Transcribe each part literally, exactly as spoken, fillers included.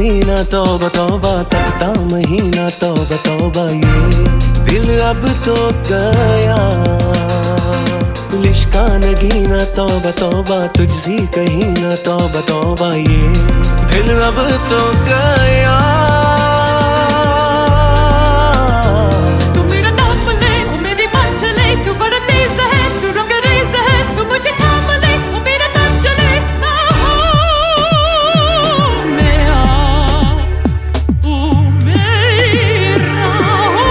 सीना तौबा तौबा तकता महीना तौबा तौबा ये दिल अब तो गया लिश्का नगीना तौबा तौबा तुझसी कहीं ना तौबा तौबा ये दिल अब तो गया। तू मेरा नाम ले वो मेरी बात चले, तू बड़ा तेज है तू रंगरेज है, तू मुझे थाम ले वो मेरा नाम चले ना हो मेरा तू मेरा हो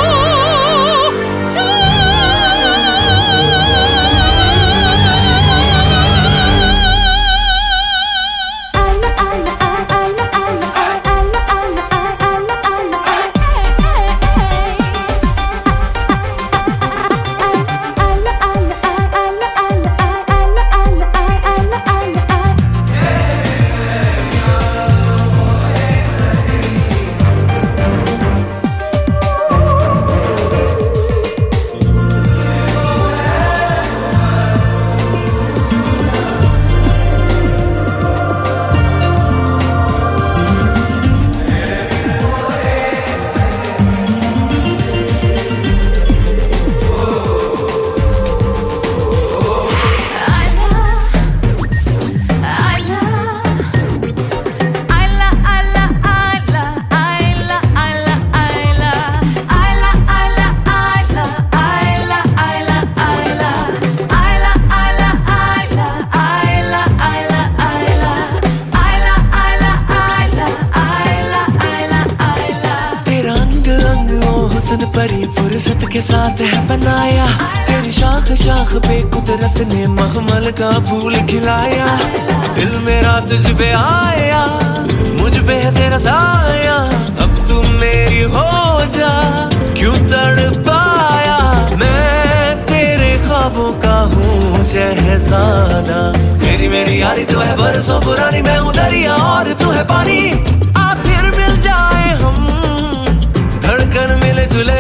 परी फुर्सत के साथ है बनाया, तेरी शाख शाख पे कुदरत ने मखमल का फूल खिलाया। दिल मेरा तुझ पे आया, मुझ पे है तेरा साया, अब तुम मेरी हो जा क्यों तड़पाया। मैं तेरे ख्वाबों का हूँ शहजादा, तेरी मेरी यारी तो है बरसों पुरानी, मैं हूँ दरिया और तू है पानी। आ फिर मिल जाए हम धड़कन मिले जुले,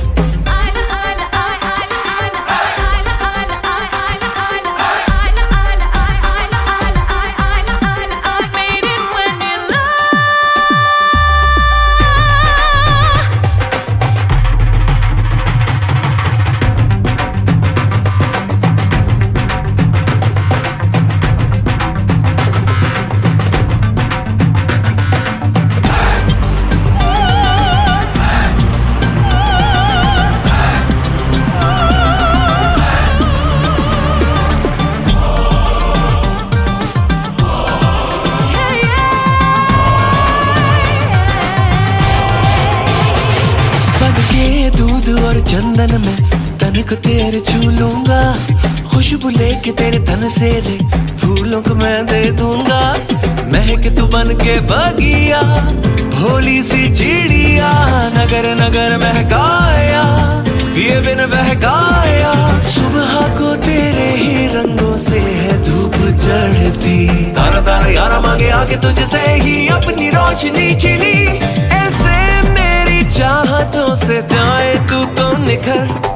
और चंदन में तन को तेरे छू लूंगा, खुशबू लेके तेरे तन से ले फूलों को मैं दे दूंगा। महक तू बन के बगिया, भोली सी चिड़िया, नगर नगर महकाया, पिए बिन बहकाया। सुबह को तेरे ही रंगों से है धूप चढ़ती, तारा तारा यारा मांगे आके तुझसे ही अपनी रोशनी खिली। ऐसे मेरी चाहतों से जाए तू तो निखर,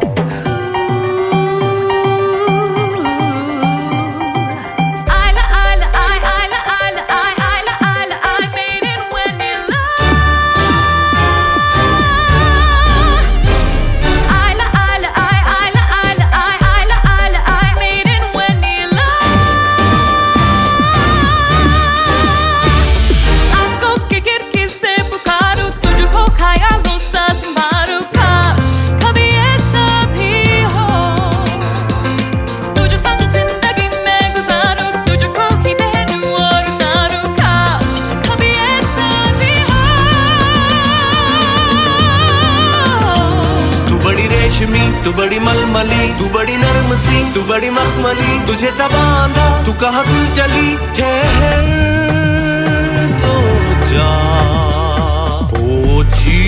तू बड़ी मलमली, तू बड़ी नरम सी, तू बड़ी मखमली, तुझे तबांधा तू कहाँ खुल चली। ठहर तो जा ओ जी